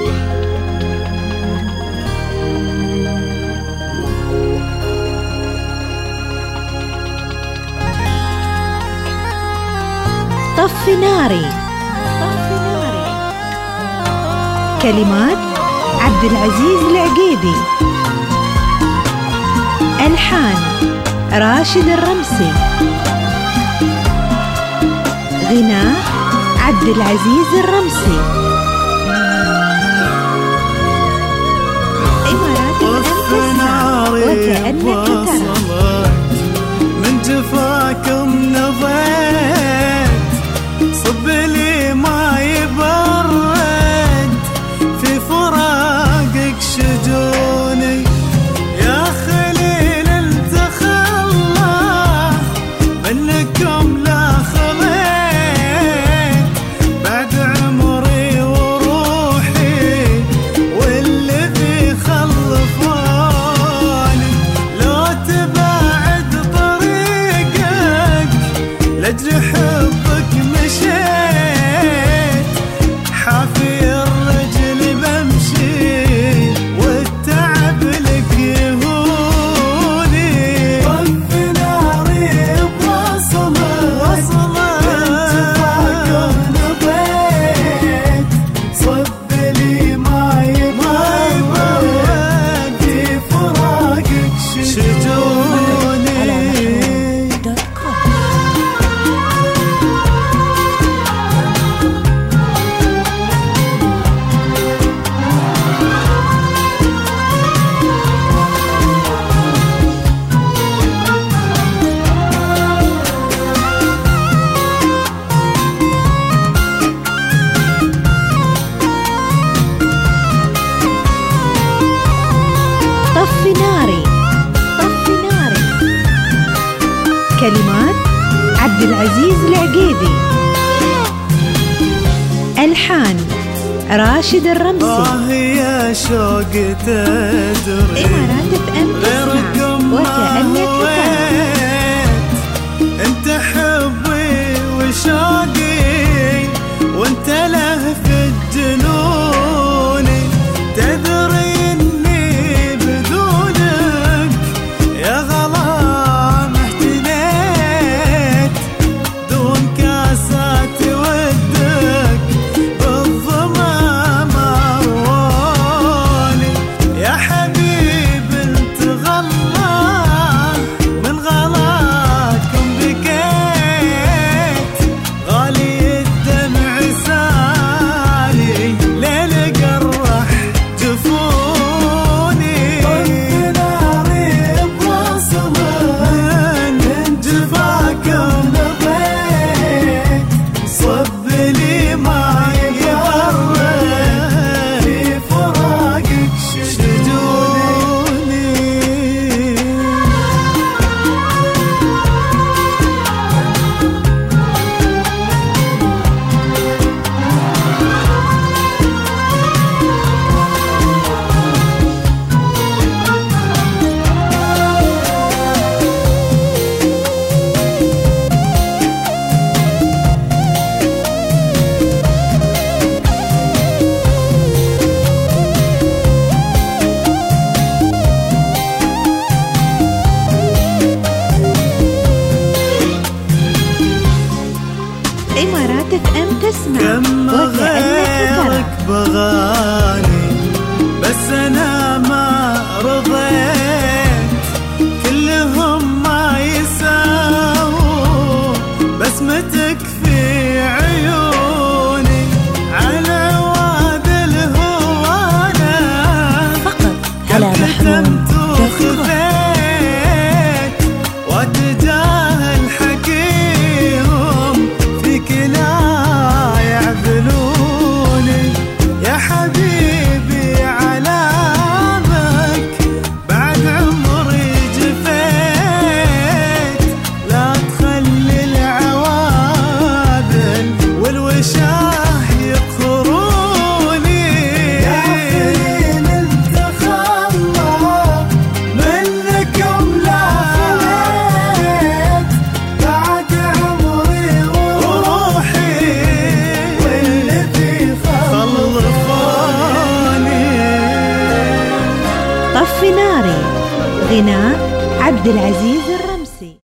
طفي ناري. كلمات عبد العزيز العقيدي، ألحان راشد الرمسي، غناء عبد العزيز الرمسي. إمارات تسمع وكأنك ترى، من جفاكم نضيت صب لي ماي برد، في فراقك شجوني يا خليل انت خلى منكم لا خليت، بعد عمري وروحي واللي في خلفوني، لو تبعد طريقك لاجل حبك مشيت، حافي الرجل بمشي والتعب لك يهوني، طفي ناري بوصلك انتفاكم نبيت، صب لي ماي برد، في فراقك شجوني. طفي ناري. كلمات عبد العزيز العقيدي، ألحان راشد الرمسي. يا شوق تدري إمارات تسمع وكأنك ترى، انت حبي وشوقي وانت لهفة جنوني، تدري اني بدونك يا غلام احتنيت، دون كاسات ودك بالظما مرواني، يا حبيب انت غلا من غلاكم بكيت، غالي الدمع سالي ليل قرح جفوني، طفي ناري بوصلك من جفاكم نبيت، صب لي ماي برد، في فراقك شجوني. إمارات تسمع كم وكأنك غيرك ترى. بغاني بس أنا ما رضيت، كلهم ما يساووا بسمتك في عيوني، على واد الهوانا فقط على محمود وخفيت، واتجاهل حكيهم فيك لا يعبلوني، يا حبيب ناري. غناء عبد العزيز